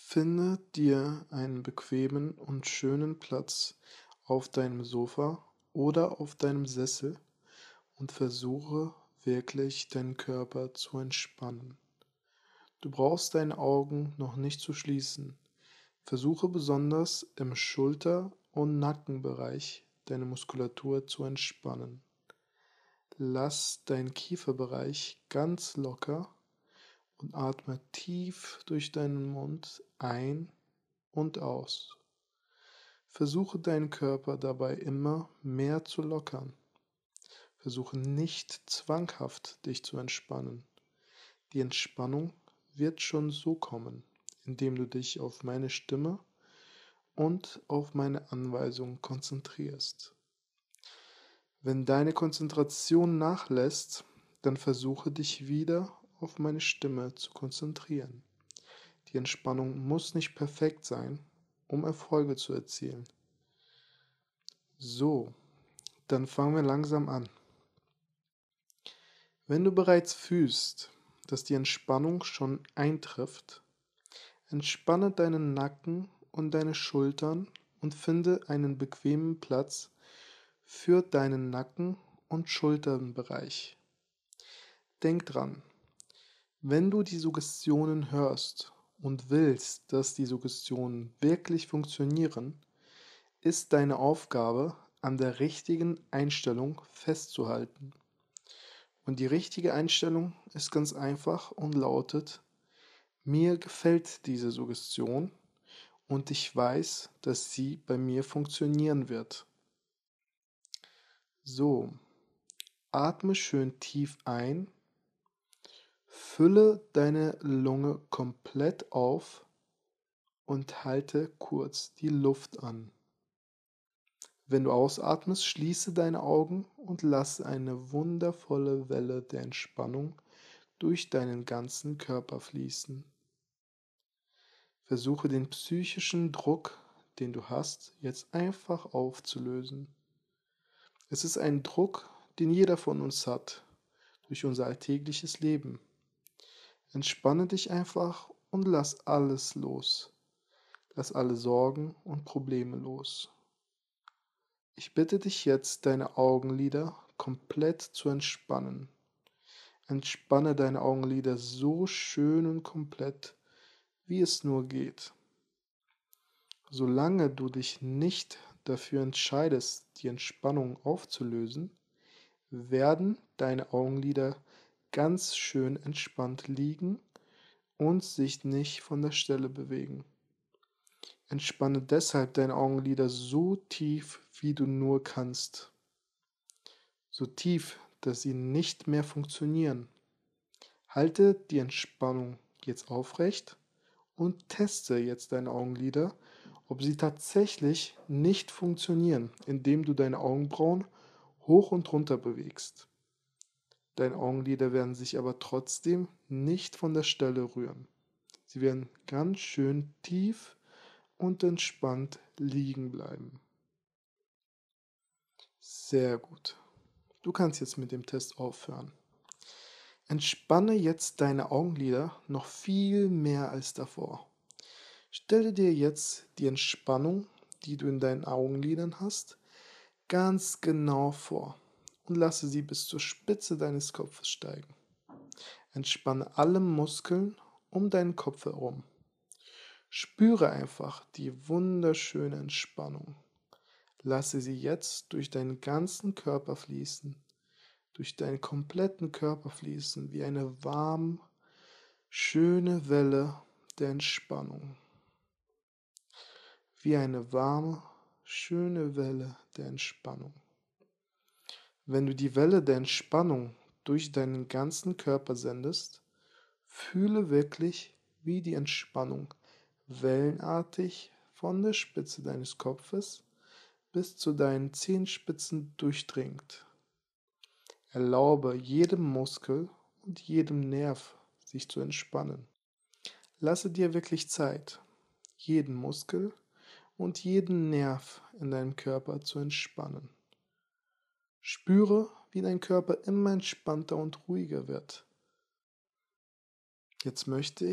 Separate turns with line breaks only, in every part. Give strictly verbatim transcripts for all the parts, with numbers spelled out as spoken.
Finde dir einen bequemen und schönen Platz auf deinem Sofa oder auf deinem Sessel und versuche wirklich deinen Körper zu entspannen. Du brauchst deine Augen noch nicht zu schließen. Versuche besonders im Schulter- und Nackenbereich deine Muskulatur zu entspannen. Lass deinen Kieferbereich ganz locker und atme tief durch deinen Mund ein und aus. Versuche deinen Körper dabei immer mehr zu lockern. Versuche nicht zwanghaft dich zu entspannen. Die Entspannung wird schon so kommen, indem du dich auf meine Stimme und auf meine Anweisungen konzentrierst. Wenn deine Konzentration nachlässt, dann versuche dich wieder auf meine Stimme zu konzentrieren. Die Entspannung muss nicht perfekt sein, um Erfolge zu erzielen. So, dann fangen wir langsam an. Wenn du bereits fühlst, dass die Entspannung schon eintrifft, entspanne deinen Nacken und deine Schultern und finde einen bequemen Platz für deinen Nacken- und Schulternbereich. Denk dran, wenn du die Suggestionen hörst und willst, dass die Suggestionen wirklich funktionieren, ist deine Aufgabe, an der richtigen Einstellung festzuhalten. Und die richtige Einstellung ist ganz einfach und lautet: Mir gefällt diese Suggestion und ich weiß, dass sie bei mir funktionieren wird. So, atme schön tief ein, fülle deine Lunge komplett auf und halte kurz die Luft an. Wenn du ausatmest, schließe deine Augen und lasse eine wundervolle Welle der Entspannung durch deinen ganzen Körper fließen. Versuche den psychischen Druck, den du hast, jetzt einfach aufzulösen. Es ist ein Druck, den jeder von uns hat, durch unser alltägliches Leben. Entspanne dich einfach und lass alles los. Lass alle Sorgen und Probleme los. Ich bitte dich jetzt, deine Augenlider komplett zu entspannen. Entspanne deine Augenlider so schön und komplett, wie es nur geht. Solange du dich nicht dafür entscheidest, die Entspannung aufzulösen, werden deine Augenlider ganz schön entspannt liegen und sich nicht von der Stelle bewegen. Entspanne deshalb deine Augenlider so tief, wie du nur kannst. So tief, dass sie nicht mehr funktionieren. Halte die Entspannung jetzt aufrecht und teste jetzt deine Augenlider, ob sie tatsächlich nicht funktionieren, indem du deine Augenbrauen hoch und runter bewegst. Deine Augenlider werden sich aber trotzdem nicht von der Stelle rühren. Sie werden ganz schön tief und entspannt liegen bleiben. Sehr gut. Du kannst jetzt mit dem Test aufhören. Entspanne jetzt deine Augenlider noch viel mehr als davor. Stelle dir jetzt die Entspannung, die du in deinen Augenlidern hast, ganz genau vor und lasse sie bis zur Spitze deines Kopfes steigen. Entspanne alle Muskeln um deinen Kopf herum. Spüre einfach die wunderschöne Entspannung. Lasse sie jetzt durch deinen ganzen Körper fließen, durch deinen kompletten Körper fließen, wie eine warme, schöne Welle der Entspannung. Wie eine warme, schöne Welle der Entspannung. Wenn du die Welle der Entspannung durch deinen ganzen Körper sendest, fühle wirklich, wie die Entspannung wellenartig von der Spitze deines Kopfes bis zu deinen Zehenspitzen durchdringt. Erlaube jedem Muskel und jedem Nerv sich zu entspannen. Lasse dir wirklich Zeit, jeden Muskel und jeden Nerv in deinem Körper zu entspannen. Spüre, wie dein Körper immer entspannter und ruhiger wird. Jetzt möchte ich,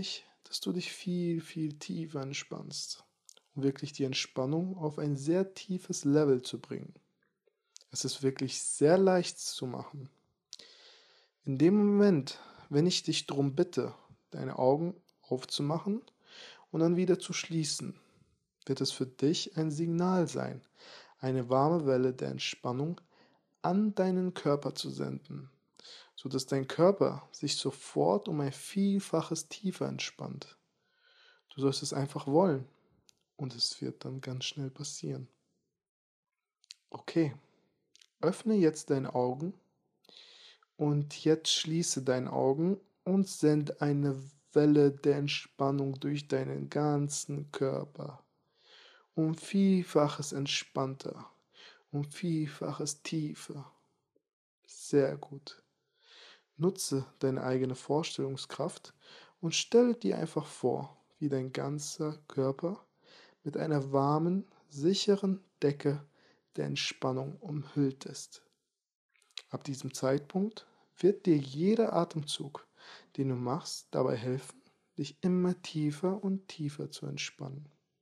dass du dich viel, viel tiefer entspannst, um wirklich die Entspannung auf ein sehr tiefes Level zu bringen. Es ist wirklich sehr leicht zu machen. In dem Moment, wenn ich dich darum bitte, deine Augen aufzumachen und dann wieder zu schließen, wird es für dich ein Signal sein, eine warme Welle der Entspannung an deinen Körper zu senden, sodass dein Körper sich sofort um ein Vielfaches tiefer entspannt. Du sollst es einfach wollen und es wird dann ganz schnell passieren. Okay, öffne jetzt deine Augen und jetzt schließe deine Augen und sende eine Welle der Entspannung durch deinen ganzen Körper. Um Vielfaches entspannter, um Vielfaches tiefer. Sehr gut. Nutze deine eigene Vorstellungskraft und stelle dir einfach vor, wie dein ganzer Körper mit einer warmen, sicheren Decke der Entspannung umhüllt ist. Ab diesem Zeitpunkt wird dir jeder Atemzug, den du machst, dabei helfen, dich immer tiefer und tiefer zu entspannen.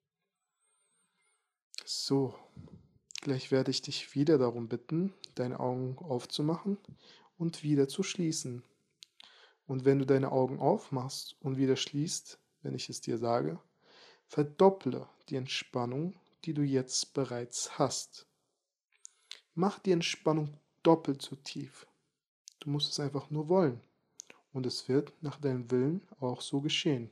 So, gleich werde ich dich wieder darum bitten, deine Augen aufzumachen und wieder zu schließen. Und wenn du deine Augen aufmachst und wieder schließt, wenn ich es dir sage, verdopple die Entspannung, die du jetzt bereits hast. Mach die Entspannung doppelt so tief. Du musst es einfach nur wollen. Und es wird nach deinem Willen auch so geschehen.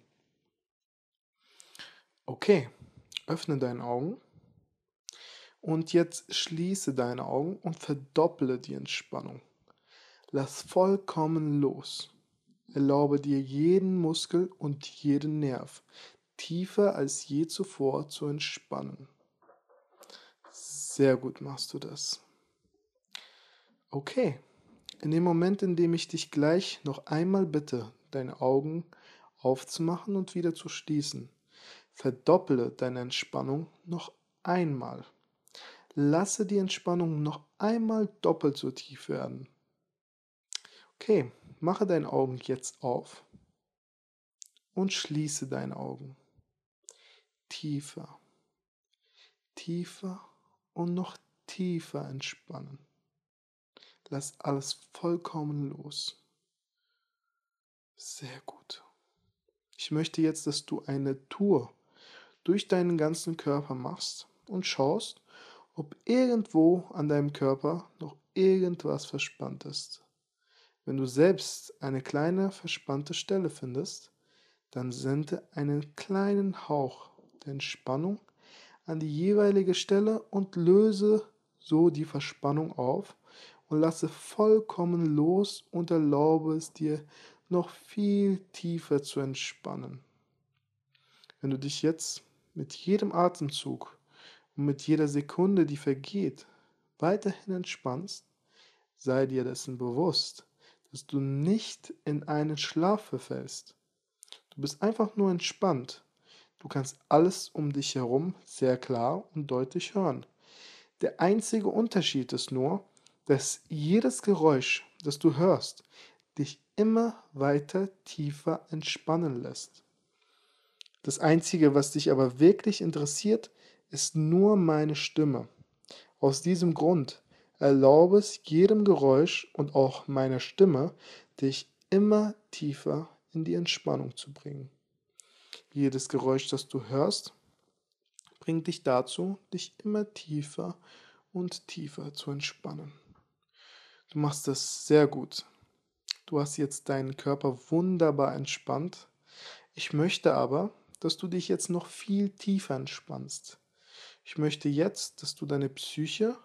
Okay, öffne deine Augen. Und jetzt schließe deine Augen und verdopple die Entspannung. Lass vollkommen los. Erlaube dir jeden Muskel und jeden Nerv tiefer als je zuvor zu entspannen. Sehr gut machst du das. Okay, in dem Moment, in dem ich dich gleich noch einmal bitte, deine Augen aufzumachen und wieder zu schließen, verdopple deine Entspannung noch einmal. Lasse die Entspannung noch einmal doppelt so tief werden. Okay, mache deine Augen jetzt auf und schließe deine Augen. Tiefer, tiefer und noch tiefer entspannen. Lass alles vollkommen los. Sehr gut. Ich möchte jetzt, dass du eine Tour durch deinen ganzen Körper machst und schaust, ob irgendwo an deinem Körper noch irgendwas verspannt ist. Wenn du selbst eine kleine verspannte Stelle findest, dann sende einen kleinen Hauch der Entspannung an die jeweilige Stelle und löse so die Verspannung auf und lasse vollkommen los und erlaube es dir, noch viel tiefer zu entspannen. Wenn du dich jetzt mit jedem Atemzug und mit jeder Sekunde, die vergeht, weiterhin entspannst, sei dir dessen bewusst, dass du nicht in einen Schlaf verfällst. Du bist einfach nur entspannt. Du kannst alles um dich herum sehr klar und deutlich hören. Der einzige Unterschied ist nur, dass jedes Geräusch, das du hörst, dich immer weiter tiefer entspannen lässt. Das Einzige, was dich aber wirklich interessiert, ist nur meine Stimme. Aus diesem Grund erlaube es jedem Geräusch und auch meiner Stimme, dich immer tiefer in die Entspannung zu bringen. Jedes Geräusch, das du hörst, bringt dich dazu, dich immer tiefer und tiefer zu entspannen. Du machst das sehr gut. Du hast jetzt deinen Körper wunderbar entspannt. Ich möchte aber, dass du dich jetzt noch viel tiefer entspannst. Ich möchte jetzt, dass du deine Psyche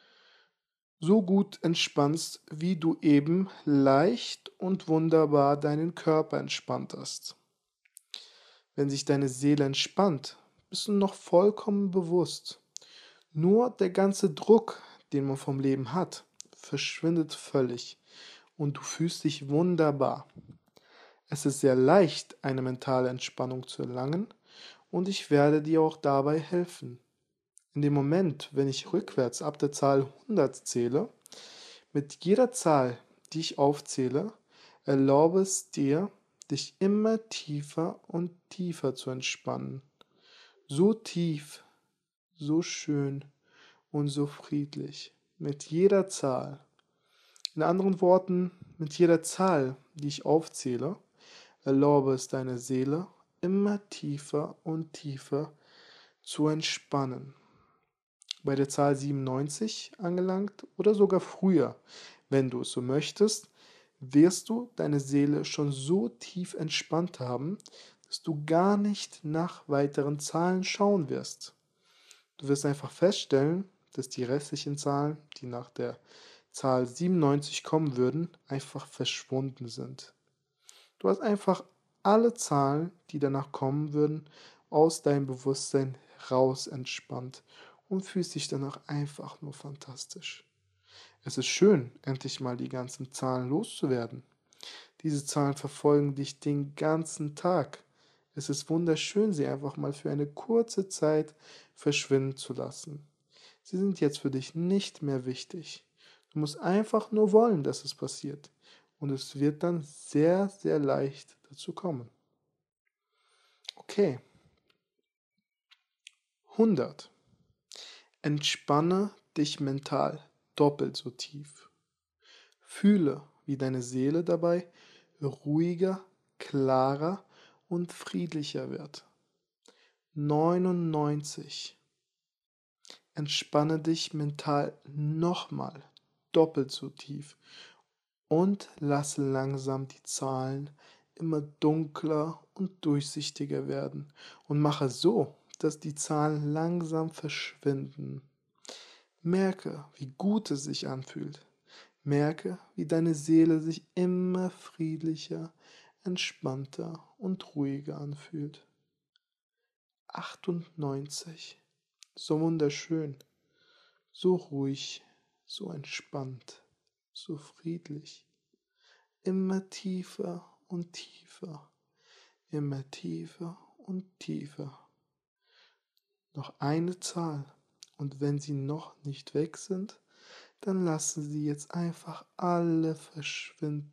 so gut entspannst, wie du eben leicht und wunderbar deinen Körper entspannt hast. Wenn sich deine Seele entspannt, bist du noch vollkommen bewusst. Nur der ganze Druck, den man vom Leben hat, verschwindet völlig und du fühlst dich wunderbar. Es ist sehr leicht, eine mentale Entspannung zu erlangen und ich werde dir auch dabei helfen. In dem Moment, wenn ich rückwärts ab der Zahl hundert zähle, mit jeder Zahl, die ich aufzähle, erlaube es dir, dich immer tiefer und tiefer zu entspannen. So tief, so schön und so friedlich. Mit jeder Zahl. In anderen Worten, mit jeder Zahl, die ich aufzähle, erlaube es deiner Seele, immer tiefer und tiefer zu entspannen. Bei der Zahl siebenundneunzig angelangt oder sogar früher, wenn du es so möchtest, wirst du deine Seele schon so tief entspannt haben, dass du gar nicht nach weiteren Zahlen schauen wirst. Du wirst einfach feststellen, dass die restlichen Zahlen, die nach der Zahl siebenundneunzig kommen würden, einfach verschwunden sind. Du hast einfach alle Zahlen, die danach kommen würden, aus deinem Bewusstsein raus entspannt und fühlst dich danach einfach nur fantastisch. Es ist schön, endlich mal die ganzen Zahlen loszuwerden. Diese Zahlen verfolgen dich den ganzen Tag. Es ist wunderschön, sie einfach mal für eine kurze Zeit verschwinden zu lassen. Sie sind jetzt für dich nicht mehr wichtig. Du musst einfach nur wollen, dass es passiert. Und es wird dann sehr, sehr leicht dazu kommen. Okay. hundert. Entspanne dich mental doppelt so tief. Fühle, wie deine Seele dabei ruhiger, klarer und friedlicher wird. neunundneunzig. Entspanne dich mental nochmal doppelt so tief und lasse langsam die Zahlen immer dunkler und durchsichtiger werden und mache so, dass die Zahlen langsam verschwinden. Merke, wie gut es sich anfühlt. Merke, wie deine Seele sich immer friedlicher, entspannter und ruhiger anfühlt. achtundneunzig. So wunderschön, so ruhig, so entspannt, so friedlich. Immer tiefer und tiefer, immer tiefer und tiefer. Noch eine Zahl, und wenn sie noch nicht weg sind, dann lassen sie jetzt einfach alle verschwinden.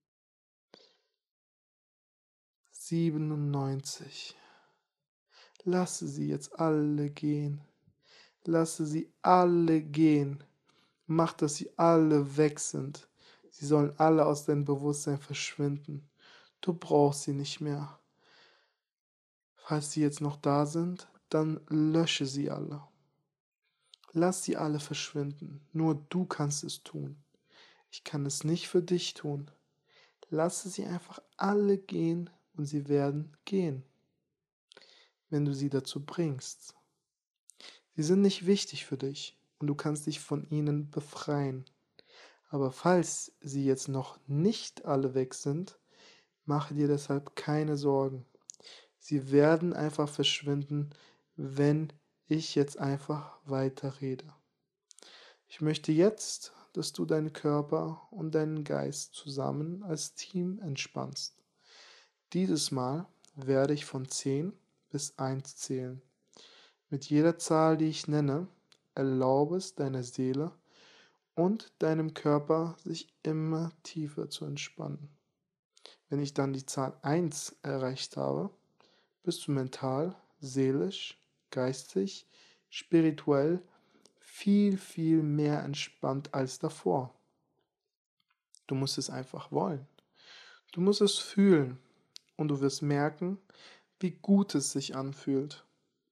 siebenundneunzig. Lasse sie jetzt alle gehen. Lasse sie alle gehen. Mach, dass sie alle weg sind. Sie sollen alle aus deinem Bewusstsein verschwinden. Du brauchst sie nicht mehr. Falls sie jetzt noch da sind, dann lösche sie alle. Lass sie alle verschwinden. Nur du kannst es tun. Ich kann es nicht für dich tun. Lasse sie einfach alle gehen und sie werden gehen, wenn du sie dazu bringst. Sie sind nicht wichtig für dich und du kannst dich von ihnen befreien. Aber falls sie jetzt noch nicht alle weg sind, mache dir deshalb keine Sorgen. Sie werden einfach verschwinden, wenn ich jetzt einfach weiter rede. Ich möchte jetzt, dass du deinen Körper und deinen Geist zusammen als Team entspannst. Dieses Mal werde ich von zehn bis eins zählen. Mit jeder Zahl, die ich nenne, erlaube es deiner Seele und deinem Körper, sich immer tiefer zu entspannen. Wenn ich dann die Zahl eins erreicht habe, bist du mental, seelisch, geistig, spirituell viel, viel mehr entspannt als davor. Du musst es einfach wollen. Du musst es fühlen und du wirst merken, wie gut es sich anfühlt.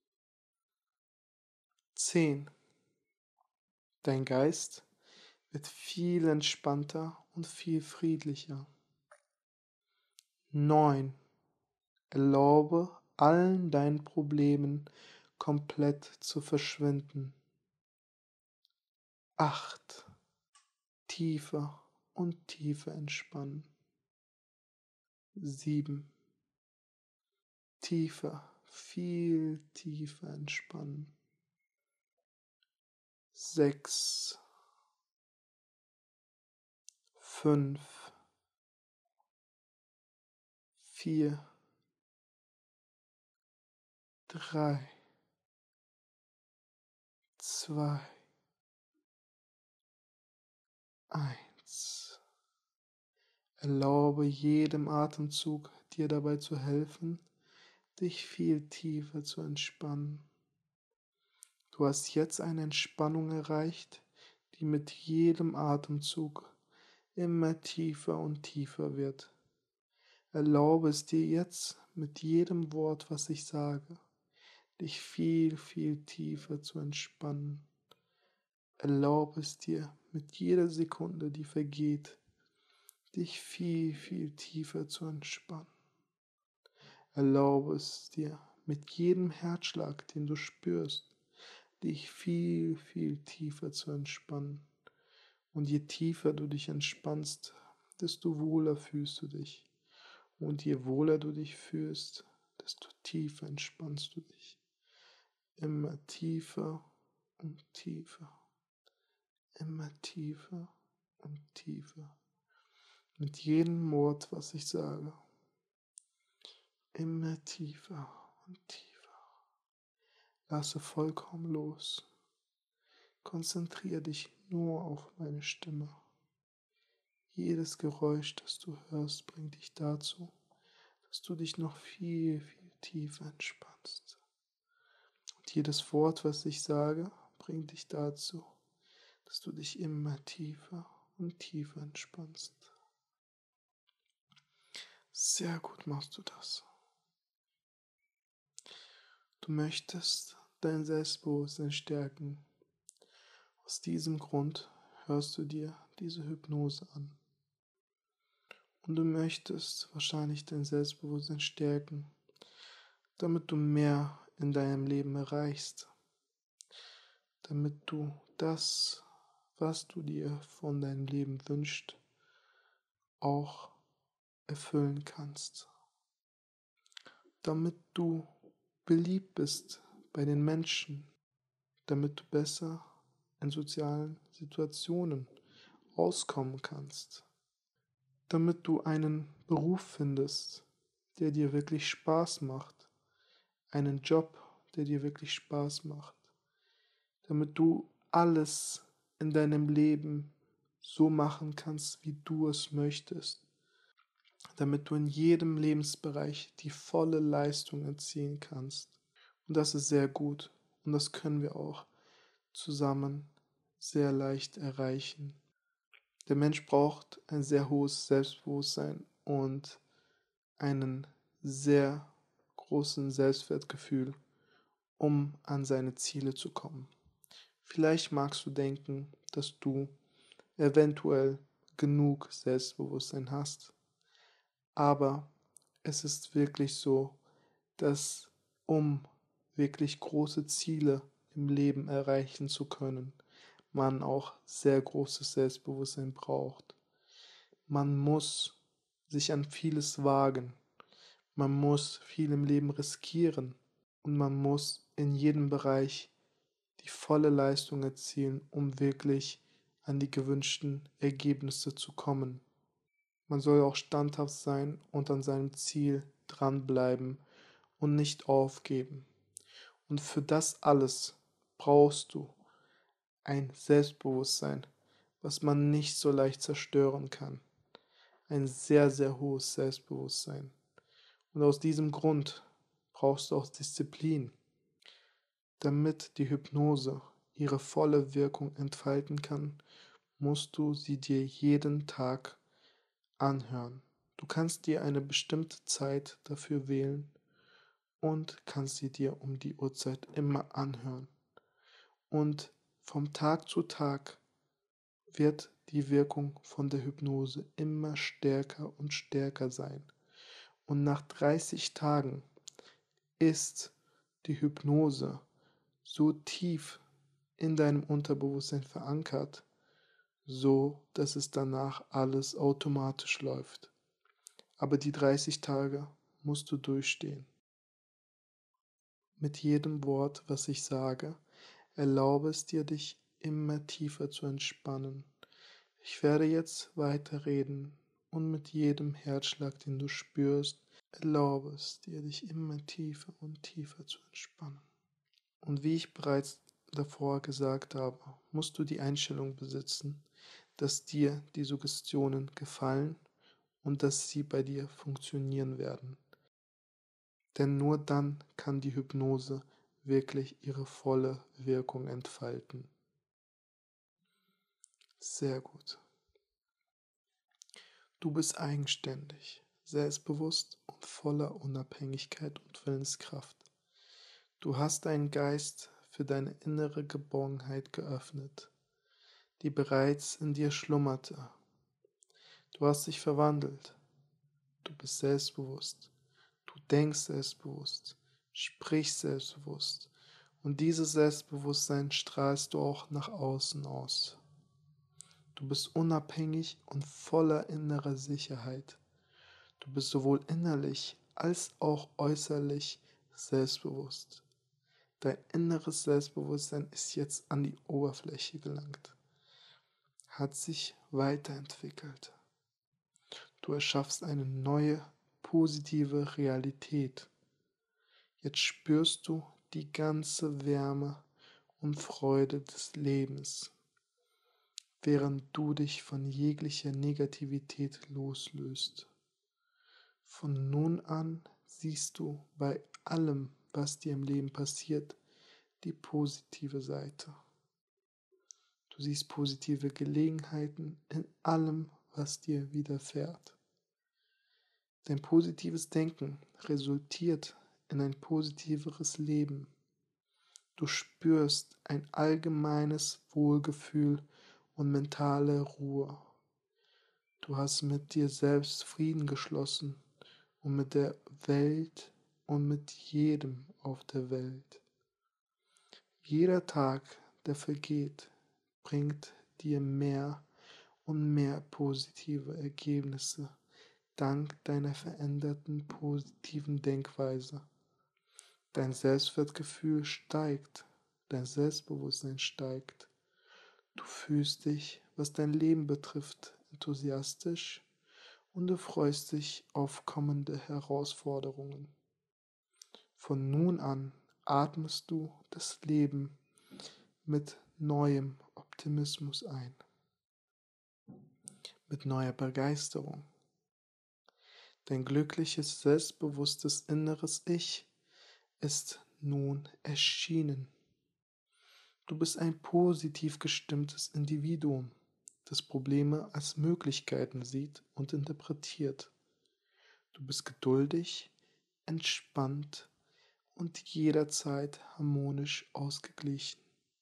zehn. Dein Geist wird viel entspannter und viel friedlicher. neun. Erlaube allen deinen Problemen komplett zu verschwinden. acht. Tiefer und tiefer entspannen. sieben. Tiefer, viel tiefer entspannen. sechs. fünf. vier. drei. zwei. eins. Erlaube jedem Atemzug dir dabei zu helfen, dich viel tiefer zu entspannen. Du hast jetzt eine Entspannung erreicht, die mit jedem Atemzug immer tiefer und tiefer wird. Erlaube es dir jetzt mit jedem Wort, was ich sage, dich viel, viel tiefer zu entspannen. Erlaube es dir mit jeder Sekunde, die vergeht, dich viel, viel tiefer zu entspannen. Erlaube es dir mit jedem Herzschlag, den du spürst, dich viel, viel tiefer zu entspannen. Und je tiefer du dich entspannst, desto wohler fühlst du dich. Und je wohler du dich fühlst, desto tiefer entspannst du dich. Immer tiefer und tiefer. Immer tiefer und tiefer. Mit jedem Wort, was ich sage. Immer tiefer und tiefer. Lasse vollkommen los. Konzentriere dich nur auf meine Stimme. Jedes Geräusch, das du hörst, bringt dich dazu, dass du dich noch viel, viel tiefer entspannst. Und jedes Wort, was ich sage, bringt dich dazu, dass du dich immer tiefer und tiefer entspannst. Sehr gut machst du das. Du möchtest dein Selbstbewusstsein stärken. Aus diesem Grund hörst du dir diese Hypnose an. Und du möchtest wahrscheinlich dein Selbstbewusstsein stärken, damit du mehr in deinem Leben erreichst. Damit du das, was du dir von deinem Leben wünschst, auch erfüllen kannst. Damit du beliebt bist bei den Menschen, damit du besser in sozialen Situationen auskommen kannst, damit du einen Beruf findest, der dir wirklich Spaß macht, einen Job, der dir wirklich Spaß macht, damit du alles in deinem Leben so machen kannst, wie du es möchtest, damit du in jedem Lebensbereich die volle Leistung erzielen kannst. Und das ist sehr gut und das können wir auch zusammen sehr leicht erreichen. Der Mensch braucht ein sehr hohes Selbstbewusstsein und einen sehr großen Selbstwertgefühl, um an seine Ziele zu kommen. Vielleicht magst du denken, dass du eventuell genug Selbstbewusstsein hast, aber es ist wirklich so, dass um wirklich große Ziele im Leben erreichen zu können, man auch sehr großes Selbstbewusstsein braucht. Man muss sich an vieles wagen. Man muss viel im Leben riskieren und man muss in jedem Bereich die volle Leistung erzielen, um wirklich an die gewünschten Ergebnisse zu kommen. Man soll auch standhaft sein und an seinem Ziel dranbleiben und nicht aufgeben. Und für das alles brauchst du ein Selbstbewusstsein, was man nicht so leicht zerstören kann. Ein sehr, sehr hohes Selbstbewusstsein. Und aus diesem Grund brauchst du auch Disziplin, damit die Hypnose ihre volle Wirkung entfalten kann, musst du sie dir jeden Tag anhören. Du kannst dir eine bestimmte Zeit dafür wählen und kannst sie dir um die Uhrzeit immer anhören. Und vom Tag zu Tag wird die Wirkung von der Hypnose immer stärker und stärker sein. Und nach dreißig Tagen ist die Hypnose so tief in deinem Unterbewusstsein verankert, so dass es danach alles automatisch läuft. Aber die dreißig Tage musst du durchstehen. Mit jedem Wort, was ich sage, erlaube es dir, dich immer tiefer zu entspannen. Ich werde jetzt weiterreden und mit jedem Herzschlag, den du spürst, erlaube es dir, dich immer tiefer und tiefer zu entspannen. Und wie ich bereits davor gesagt habe, musst du die Einstellung besitzen, dass dir die Suggestionen gefallen und dass sie bei dir funktionieren werden. Denn nur dann kann die Hypnose wirklich ihre volle Wirkung entfalten. Sehr gut. Du bist eigenständig, selbstbewusst und voller Unabhängigkeit und Willenskraft. Du hast deinen Geist für deine innere Geborgenheit geöffnet, die bereits in dir schlummerte. Du hast dich verwandelt. Du bist selbstbewusst. Du denkst selbstbewusst, sprichst selbstbewusst. Und dieses Selbstbewusstsein strahlst du auch nach außen aus. Du bist unabhängig und voller innerer Sicherheit. Du bist sowohl innerlich als auch äußerlich selbstbewusst. Dein inneres Selbstbewusstsein ist jetzt an die Oberfläche gelangt, hat sich weiterentwickelt. Du erschaffst eine neue, positive Realität. Jetzt spürst du die ganze Wärme und Freude des Lebens, während du dich von jeglicher Negativität loslöst. Von nun an siehst du bei allem, was dir im Leben passiert, die positive Seite. Du siehst positive Gelegenheiten in allem, was dir widerfährt. Dein positives Denken resultiert in ein positiveres Leben. Du spürst ein allgemeines Wohlgefühl und mentale Ruhe. Du hast mit dir selbst Frieden geschlossen und mit der Welt und mit jedem auf der Welt. Jeder Tag, der vergeht, bringt dir mehr und mehr positive Ergebnisse dank deiner veränderten positiven Denkweise. Dein Selbstwertgefühl steigt, dein Selbstbewusstsein steigt. Du fühlst dich, was dein Leben betrifft, enthusiastisch und du freust dich auf kommende Herausforderungen. Von nun an atmest du das Leben mit neuem Optimismus ein, mit neuer Begeisterung. Dein glückliches, selbstbewusstes inneres Ich ist nun erschienen. Du bist ein positiv gestimmtes Individuum, das Probleme als Möglichkeiten sieht und interpretiert. Du bist geduldig, entspannt und jederzeit harmonisch ausgeglichen.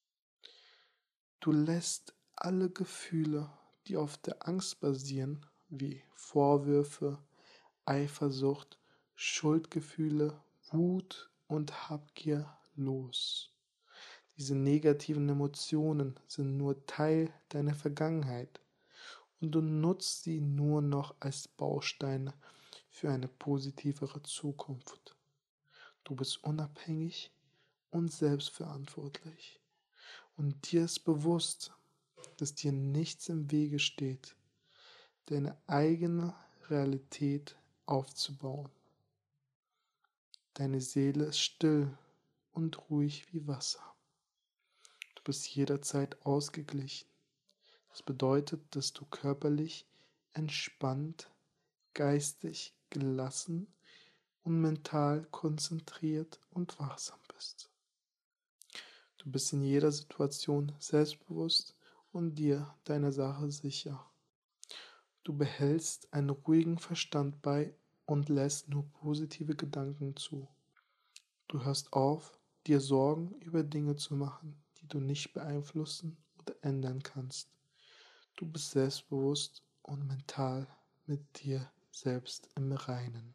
Du lässt alle Gefühle, die auf der Angst basieren, wie Vorwürfe, Eifersucht, Schuldgefühle, Wut und Habgier los. Diese negativen Emotionen sind nur Teil deiner Vergangenheit und du nutzt sie nur noch als Bausteine für eine positivere Zukunft. Du bist unabhängig und selbstverantwortlich und dir ist bewusst, dass dir nichts im Wege steht, deine eigene Realität aufzubauen. Deine Seele ist still und ruhig wie Wasser. Du bist jederzeit ausgeglichen. Das bedeutet, dass du körperlich entspannt, geistig gelassen und mental konzentriert und wachsam bist. Du bist in jeder Situation selbstbewusst und dir deiner Sache sicher. Du behältst einen ruhigen Verstand bei und lässt nur positive Gedanken zu. Du hörst auf, dir Sorgen über Dinge zu machen, die du nicht beeinflussen oder ändern kannst. Du bist selbstbewusst und mental mit dir selbst im Reinen.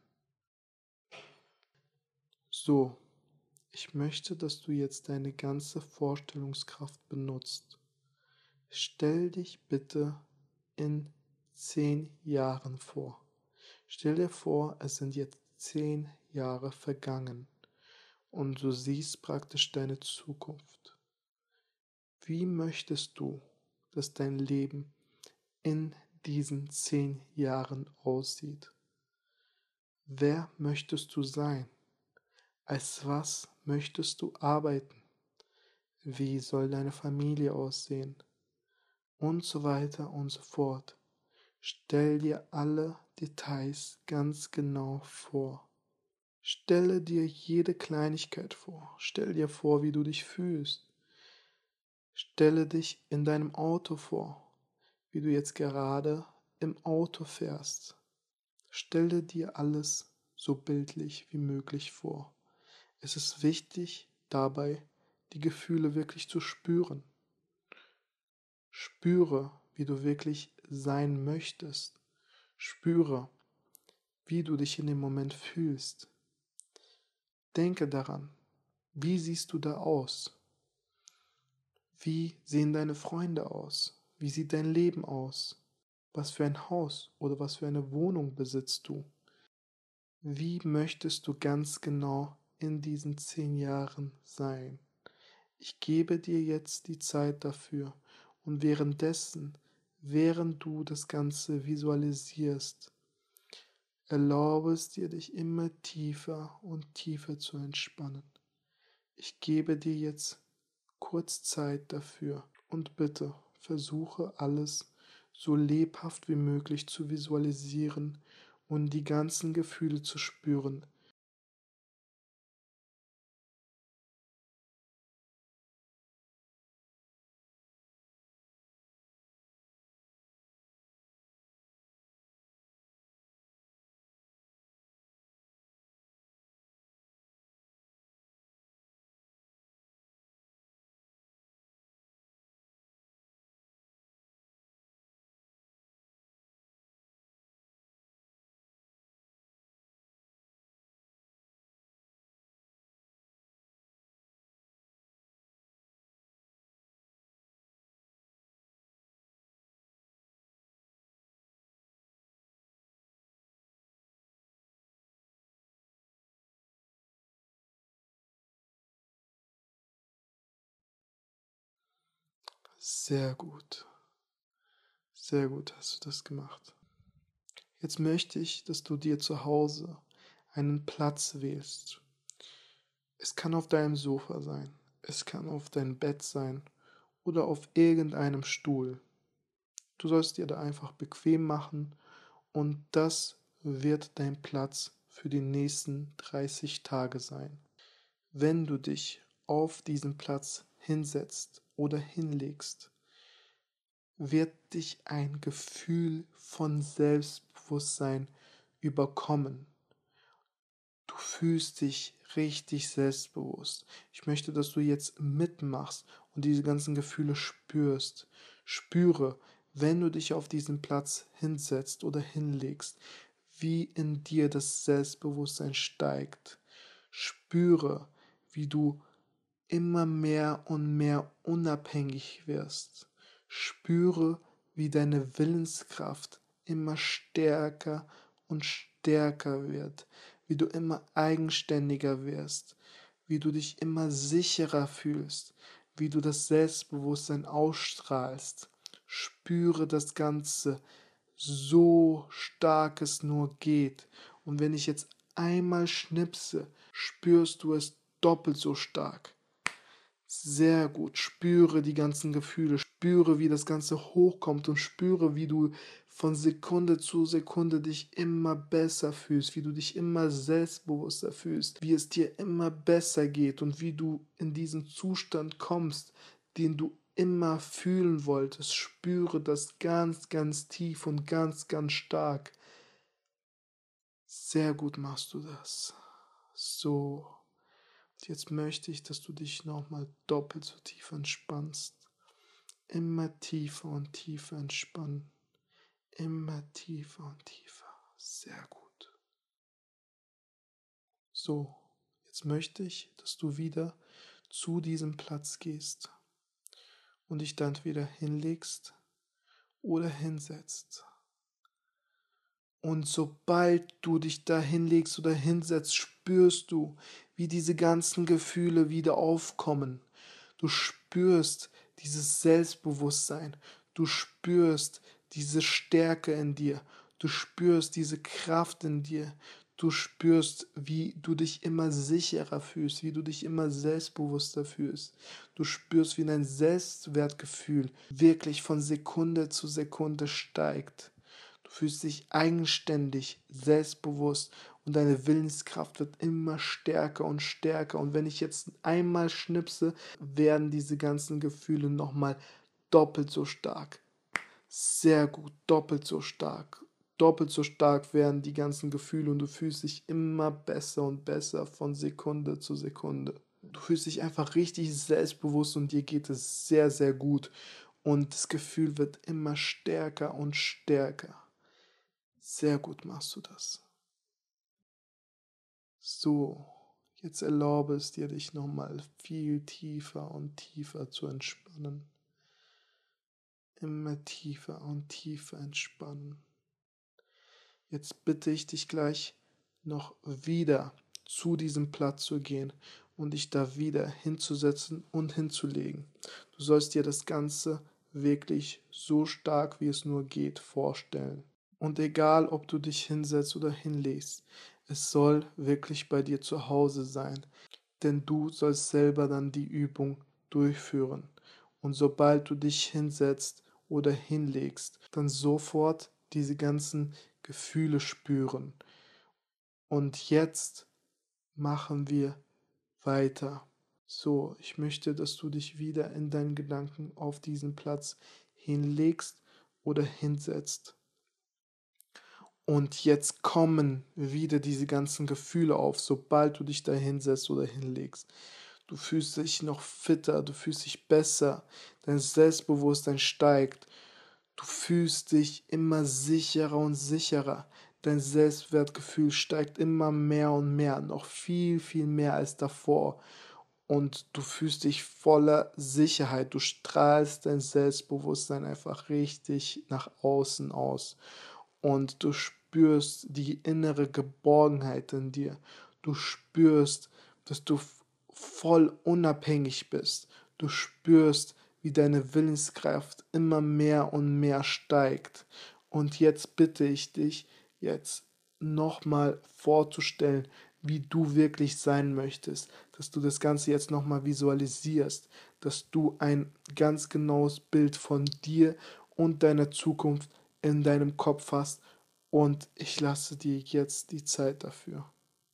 So, ich möchte, dass du jetzt deine ganze Vorstellungskraft benutzt. Stell dich bitte in zehn Jahren vor. Stell dir vor, es sind jetzt zehn Jahre vergangen und du siehst praktisch deine Zukunft. Wie möchtest du, dass dein Leben in diesen zehn Jahren aussieht? Wer möchtest du sein? Als was möchtest du arbeiten? Wie soll deine Familie aussehen? Und so weiter und so fort. Stell dir alle Details ganz genau vor. Stelle dir jede Kleinigkeit vor. Stell dir vor, wie du dich fühlst. Stelle dich in deinem Auto vor, wie du jetzt gerade im Auto fährst. Stelle dir alles so bildlich wie möglich vor. Es ist wichtig, dabei die Gefühle wirklich zu spüren. Spüre, wie du wirklich sein möchtest. Spüre, wie du dich in dem Moment fühlst. Denke daran, wie siehst du da aus? Wie sehen deine Freunde aus? Wie sieht dein Leben aus? Was für ein Haus oder was für eine Wohnung besitzt du? Wie möchtest du ganz genau in diesen zehn Jahren sein? Ich gebe dir jetzt die Zeit dafür und währenddessen, während du das Ganze visualisierst, erlaube es dir, dich immer tiefer und tiefer zu entspannen. Ich gebe dir jetzt kurz Zeit dafür und bitte versuche alles so lebhaft wie möglich zu visualisieren und die ganzen Gefühle zu spüren. Sehr gut, sehr gut hast du das gemacht. Jetzt möchte ich, dass du dir zu Hause einen Platz wählst. Es kann auf deinem Sofa sein, es kann auf deinem Bett sein oder auf irgendeinem Stuhl. Du sollst dir da einfach bequem machen und das wird dein Platz für die nächsten dreißig Tage sein. Wenn du dich auf diesen Platz hinsetzt oder hinlegst, wird dich ein Gefühl von Selbstbewusstsein überkommen. Du fühlst dich richtig selbstbewusst. Ich möchte, dass du jetzt mitmachst und diese ganzen Gefühle spürst. Spüre, wenn du dich auf diesen Platz hinsetzt oder hinlegst, wie in dir das Selbstbewusstsein steigt. Spüre, wie du immer mehr und mehr unabhängig wirst. Spüre, wie deine Willenskraft immer stärker und stärker wird, wie du immer eigenständiger wirst, wie du dich immer sicherer fühlst, wie du das Selbstbewusstsein ausstrahlst. Spüre das Ganze so stark es nur geht. Und wenn ich jetzt einmal schnipse, spürst du es doppelt so stark. Sehr gut. Spüre die ganzen Gefühle, spüre, wie das Ganze hochkommt und spüre, wie du von Sekunde zu Sekunde dich immer besser fühlst, wie du dich immer selbstbewusster fühlst, wie es dir immer besser geht und wie du in diesen Zustand kommst, den du immer fühlen wolltest. Spüre das ganz, ganz tief und ganz, ganz stark. Sehr gut machst du das. So. Jetzt möchte ich, dass du dich nochmal doppelt so tief entspannst. Immer tiefer und tiefer entspannen. Immer tiefer und tiefer. Sehr gut. So, jetzt möchte ich, dass du wieder zu diesem Platz gehst und dich dann wieder hinlegst oder hinsetzt. Und sobald du dich da hinlegst oder hinsetzt, spürst du, wie diese ganzen Gefühle wieder aufkommen. Du spürst dieses Selbstbewusstsein. Du spürst diese Stärke in dir. Du spürst diese Kraft in dir. Du spürst, wie du dich immer sicherer fühlst, wie du dich immer selbstbewusster fühlst. Du spürst, wie dein Selbstwertgefühl wirklich von Sekunde zu Sekunde steigt. fühlst dich eigenständig, selbstbewusst und deine Willenskraft wird immer stärker und stärker. Und wenn ich jetzt einmal schnipse, werden diese ganzen Gefühle nochmal doppelt so stark. Sehr gut, doppelt so stark. Doppelt so stark werden die ganzen Gefühle und du fühlst dich immer besser und besser von Sekunde zu Sekunde. Du fühlst dich einfach richtig selbstbewusst und dir geht es sehr, sehr gut. Und das Gefühl wird immer stärker und stärker. Sehr gut machst du das. So, jetzt erlaube es dir, dich nochmal viel tiefer und tiefer zu entspannen. Immer tiefer und tiefer entspannen. Jetzt bitte ich dich gleich noch wieder zu diesem Platz zu gehen und dich da wieder hinzusetzen und hinzulegen. Du sollst dir das Ganze wirklich so stark wie es nur geht vorstellen. Und egal, ob du dich hinsetzt oder hinlegst, es soll wirklich bei dir zu Hause sein, denn du sollst selber dann die Übung durchführen. Und sobald du dich hinsetzt oder hinlegst, dann sofort diese ganzen Gefühle spüren. Und jetzt machen wir weiter. So, ich möchte, dass du dich wieder in deinen Gedanken auf diesen Platz hinlegst oder hinsetzt. Und jetzt kommen wieder diese ganzen Gefühle auf, sobald du dich da hinsetzt oder hinlegst. Du fühlst dich noch fitter, du fühlst dich besser, dein Selbstbewusstsein steigt, du fühlst dich immer sicherer und sicherer, dein Selbstwertgefühl steigt immer mehr und mehr, noch viel, viel mehr als davor. Und du fühlst dich voller Sicherheit, du strahlst dein Selbstbewusstsein einfach richtig nach außen aus. Und du spürst die innere Geborgenheit in dir. Du spürst, dass du voll unabhängig bist. Du spürst, wie deine Willenskraft immer mehr und mehr steigt. Und jetzt bitte ich dich, jetzt nochmal vorzustellen, wie du wirklich sein möchtest, dass du das Ganze jetzt nochmal visualisierst, dass du ein ganz genaues Bild von dir und deiner Zukunft in deinem Kopf hast und ich lasse dir jetzt die Zeit dafür.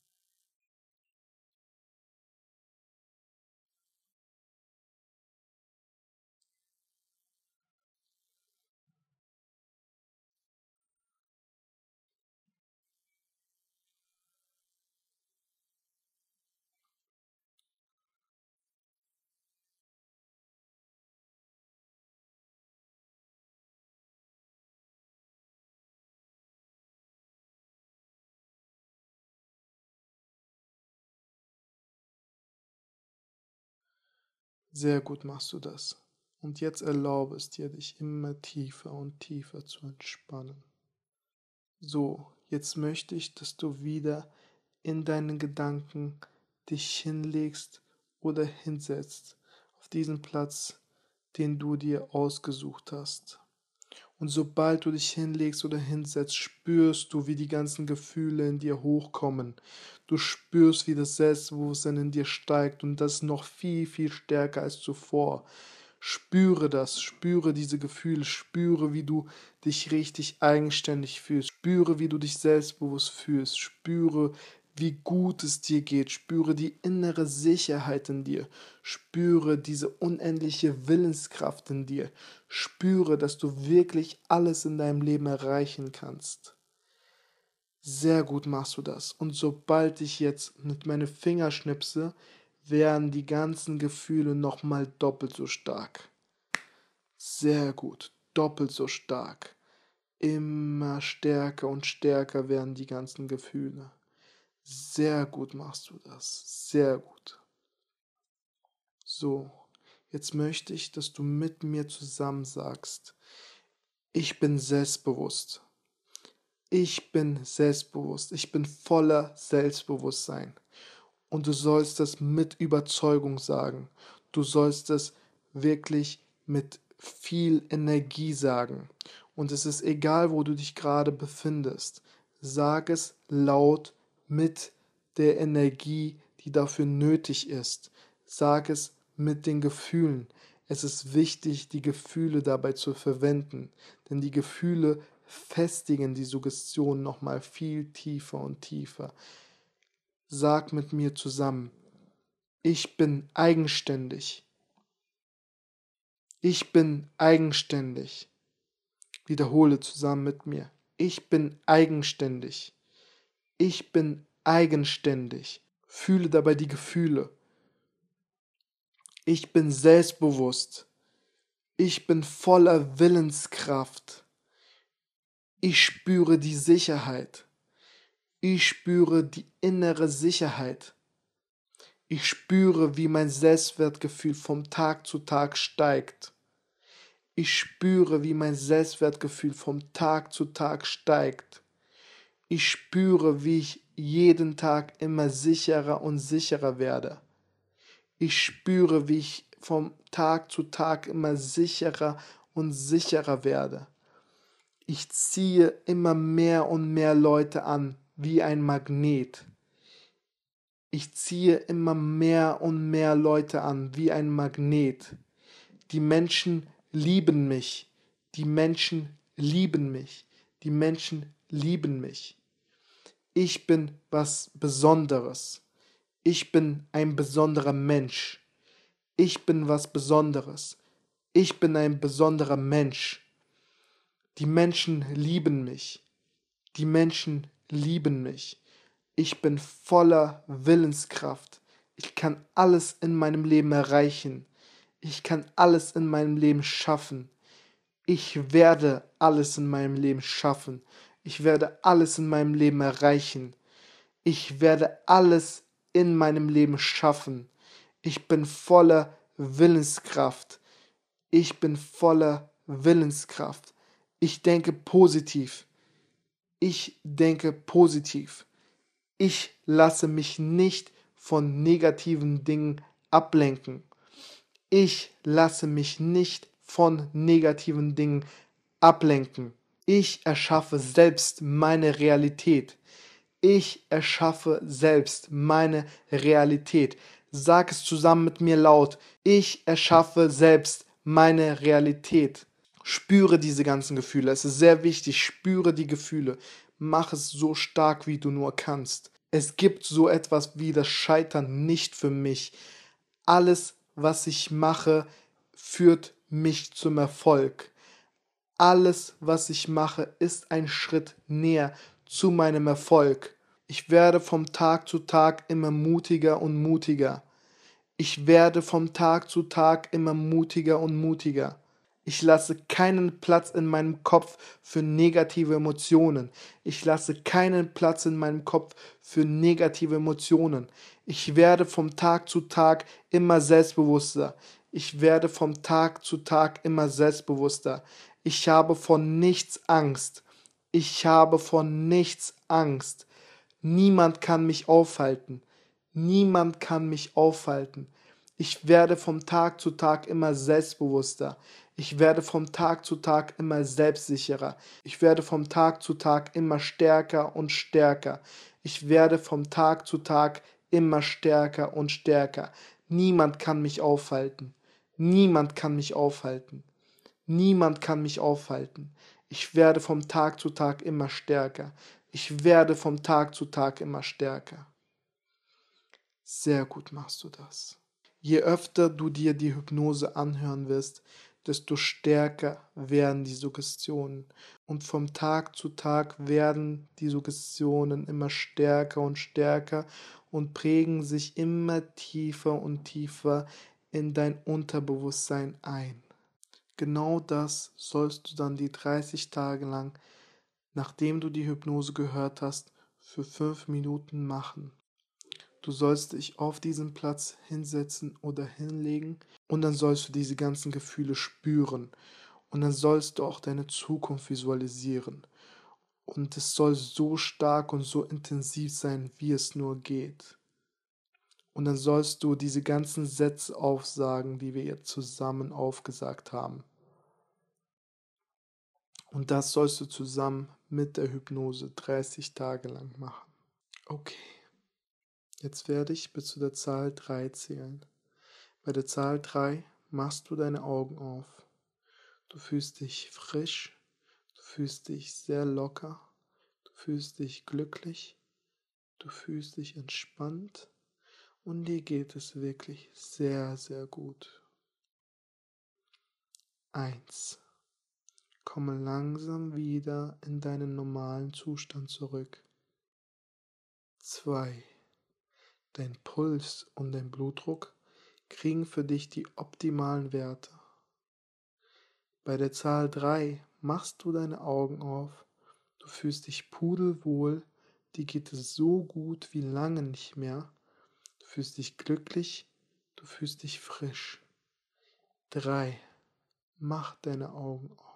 Sehr gut machst du das. Und jetzt erlaube es dir, dich immer tiefer und tiefer zu entspannen. So, jetzt möchte ich, dass du wieder in deinen Gedanken dich hinlegst oder hinsetzt auf diesen Platz, den du dir ausgesucht hast. Und sobald du dich hinlegst oder hinsetzt, spürst du, wie die ganzen Gefühle in dir hochkommen. Du spürst, wie das Selbstbewusstsein in dir steigt und das noch viel, viel stärker als zuvor. Spüre das, spüre diese Gefühle, spüre, wie du dich richtig eigenständig fühlst, spüre, wie du dich selbstbewusst fühlst, spüre, wie gut es dir geht, spüre die innere Sicherheit in dir, spüre diese unendliche Willenskraft in dir, spüre, dass du wirklich alles in deinem Leben erreichen kannst. Sehr gut machst du das. Und sobald ich jetzt mit meinen Fingern schnipse, werden die ganzen Gefühle nochmal doppelt so stark. Sehr gut, doppelt so stark. Immer stärker und stärker werden die ganzen Gefühle. Sehr gut machst du das. Sehr gut. So, jetzt möchte ich, dass du mit mir zusammen sagst, ich bin selbstbewusst. Ich bin selbstbewusst. Ich bin voller Selbstbewusstsein. Und du sollst das mit Überzeugung sagen. Du sollst es wirklich mit viel Energie sagen. Und es ist egal, wo du dich gerade befindest. Sag es laut mit der Energie, die dafür nötig ist. Sag es mit den Gefühlen. Es ist wichtig, die Gefühle dabei zu verwenden, denn die Gefühle festigen die Suggestion nochmal viel tiefer und tiefer. Sag mit mir zusammen: Ich bin eigenständig. Ich bin eigenständig. Wiederhole zusammen mit mir: Ich bin eigenständig. Ich bin eigenständig. Fühle dabei die Gefühle. Ich bin selbstbewusst. Ich bin voller Willenskraft. Ich spüre die Sicherheit. Ich spüre die innere Sicherheit. Ich spüre, wie mein Selbstwertgefühl vom Tag zu Tag steigt. Ich spüre, wie mein Selbstwertgefühl vom Tag zu Tag steigt. Ich spüre, wie ich jeden Tag immer sicherer und sicherer werde. Ich spüre, wie ich vom Tag zu Tag immer sicherer und sicherer werde. Ich ziehe immer mehr und mehr Leute an, wie ein Magnet. Ich ziehe immer mehr und mehr Leute an, wie ein Magnet. Die Menschen lieben mich. Die Menschen lieben mich. Die Menschen lieben mich. Ich bin was Besonderes. Ich bin ein besonderer Mensch. Ich bin was Besonderes. Ich bin ein besonderer Mensch. Die Menschen lieben mich. Die Menschen lieben mich. Ich bin voller Willenskraft. Ich kann alles in meinem Leben erreichen. Ich kann alles in meinem Leben schaffen. Ich werde alles in meinem Leben schaffen. Ich werde alles in meinem Leben erreichen. Ich werde alles in meinem Leben schaffen. Ich bin voller Willenskraft. Ich bin voller Willenskraft. Ich denke positiv. Ich denke positiv. Ich lasse mich nicht von negativen Dingen ablenken. Ich lasse mich nicht von negativen Dingen ablenken. Ich erschaffe selbst meine Realität. Ich erschaffe selbst meine Realität. Sag es zusammen mit mir laut. Ich erschaffe selbst meine Realität. Spüre diese ganzen Gefühle. Es ist sehr wichtig. Spüre die Gefühle. Mach es so stark, wie du nur kannst. Es gibt so etwas wie das Scheitern nicht für mich. Alles, was ich mache, führt mich zum Erfolg. Alles, was ich mache, ist ein Schritt näher zu meinem Erfolg. Ich werde vom Tag zu Tag immer mutiger und mutiger. Ich werde vom Tag zu Tag immer mutiger und mutiger. Ich lasse keinen Platz in meinem Kopf für negative Emotionen. Ich lasse keinen Platz in meinem Kopf für negative Emotionen. Ich werde vom Tag zu Tag immer selbstbewusster. Ich werde vom Tag zu Tag immer selbstbewusster. Ich habe vor nichts Angst. Ich habe vor nichts Angst. Niemand kann mich aufhalten. Niemand kann mich aufhalten. Ich werde vom Tag zu Tag immer selbstbewusster. Ich werde vom Tag zu Tag immer selbstsicherer. Ich werde vom Tag zu Tag immer stärker und stärker. Ich werde vom Tag zu Tag immer stärker und stärker. Niemand kann mich aufhalten. Niemand kann mich aufhalten. Niemand kann mich aufhalten. Ich werde vom Tag zu Tag immer stärker. Ich werde vom Tag zu Tag immer stärker. Sehr gut machst du das. Je öfter du dir die Hypnose anhören wirst, desto stärker werden die Suggestionen. Und vom Tag zu Tag werden die Suggestionen immer stärker und stärker und prägen sich immer tiefer und tiefer in dein Unterbewusstsein ein. Genau das sollst du dann die dreißig Tage lang, nachdem du die Hypnose gehört hast, für fünf Minuten machen. Du sollst dich auf diesen Platz hinsetzen oder hinlegen und dann sollst du diese ganzen Gefühle spüren. Und dann sollst du auch deine Zukunft visualisieren. Und es soll so stark und so intensiv sein, wie es nur geht. Und dann sollst du diese ganzen Sätze aufsagen, die wir jetzt zusammen aufgesagt haben. Und das sollst du zusammen mit der Hypnose dreißig Tage lang machen. Okay. Jetzt werde ich bis zu der Zahl drei zählen. Bei der Zahl drei machst du deine Augen auf. Du fühlst dich frisch, du fühlst dich sehr locker, du fühlst dich glücklich, du fühlst dich entspannt und dir geht es wirklich sehr, sehr gut. Eins. Komme langsam wieder in deinen normalen Zustand zurück. Zwei. Dein Puls und dein Blutdruck kriegen für dich die optimalen Werte. Bei der Zahl drei machst du deine Augen auf, du fühlst dich pudelwohl, dir geht es so gut wie lange nicht mehr, du fühlst dich glücklich, du fühlst dich frisch. Drei. Mach deine Augen auf.